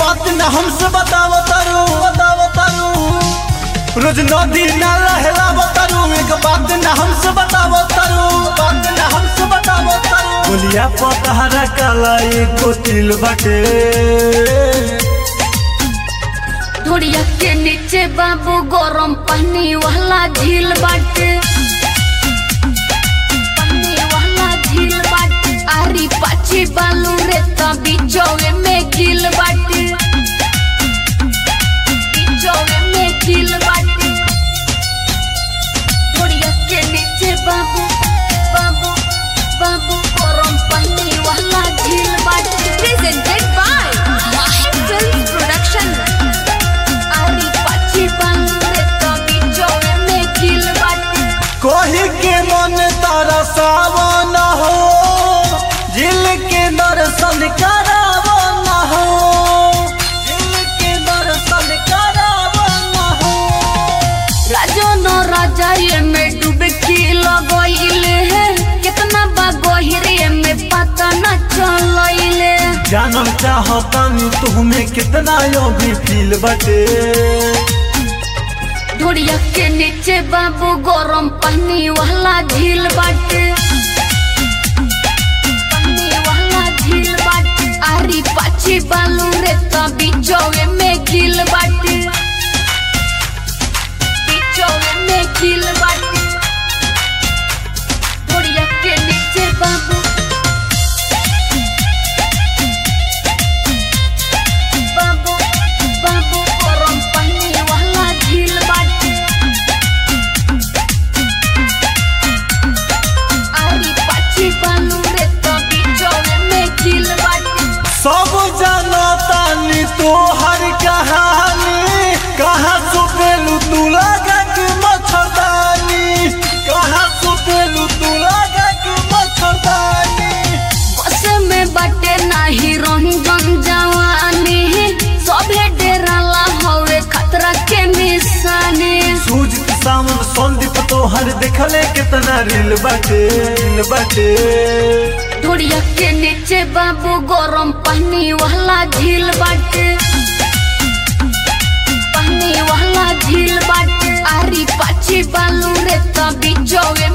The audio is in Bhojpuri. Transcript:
बात न हमसे बताओ तारू रोज नदी नाला हेलावो तारू एक बात न हमसे बताओ तारू बोलिया पतहरा काला एको तिल बाटे धुड़िया के नीचे बाबू गरम पानी वाला झील बाटे आरी पाची बालू रेता बीचोवे में गिल बाटे धुड़िया के नीचे बाबू गरम पानी वाला झील बाटे presented by Mahir film production आरी पाची बालू रेता बीचोवे में गिल बाटे कोही के मन तारा सावन हो झील के दर्शन करावो न हो राजन राजा ये में डुबकी लगइले है कितना बागहिरे में पता न चलइले जानम चाहतानी तुम्हें कितना यो भी फील बटे धुड़िया के नीचे बाबू गरम पानी वाला झील बाटे आरी पाची बालू रेता बीचोवे में गिल बाटे धुड़िया के नीचे बाबू गरम पानी वाला झील बाटे आरी पाची बालू रेता बीचोवे में गिल बाटे सब जानतानी तोहर कहानी कहाँ सुपेलू तू लगा के मच्छरदानी बस में बटे नाही रंजन जवानी सभे डेराला हवे खतरा के निशानी सूझ सामन संदीप तोहर देखले कितना रील बाटे धुड़िया के नीचे बाबू गरम पानी वाला झील बाटे आरी पाची बालू रेता बीचोवे